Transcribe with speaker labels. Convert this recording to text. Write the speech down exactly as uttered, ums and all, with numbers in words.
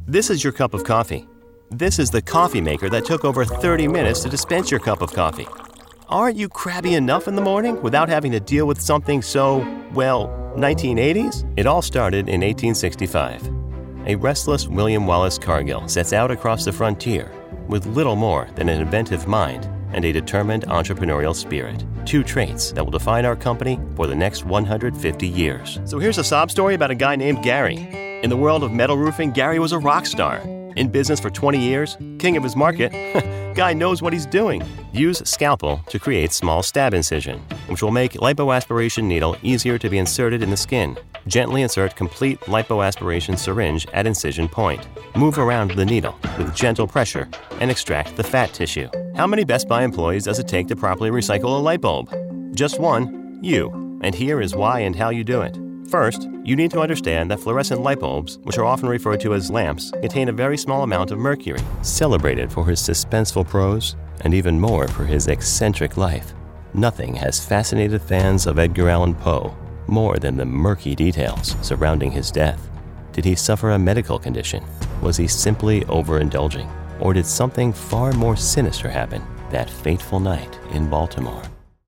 Speaker 1: This is your cup of coffee. This is the coffee maker that took over thirty minutes to dispense your cup of coffee. Aren't you crabby enough in the morning without having to deal with something so, well, nineteen eighties? It all started in eighteen sixty-five. A restless William Wallace Cargill sets out across the frontier with little more than an inventive mind and a determined entrepreneurial spirit. Two traits that will define our company for the next one hundred fifty years. So here's a sob story about a guy named Gary. In the world of metal roofing, Gary was a rock star. In business for twenty years, king of his market, guy knows what he's doing. Use Scalpel to create small stab incision, which will make lipoaspiration needle easier to be inserted in the skin. Gently insert complete lipoaspiration syringe at incision point. Move around the needle with gentle pressure and extract the fat tissue. How many Best Buy employees does it take to properly recycle a light bulb? Just one, you. And here is why and how you do it. First, you need to understand that fluorescent light bulbs, which are often referred to as lamps, contain a very small amount of mercury. Celebrated for his suspenseful prose, and even more for his eccentric life, nothing has fascinated fans of Edgar Allan Poe more than the murky details surrounding his death. Did he suffer a medical condition? Was he simply overindulging? Or did something far more sinister happen that fateful night in Baltimore?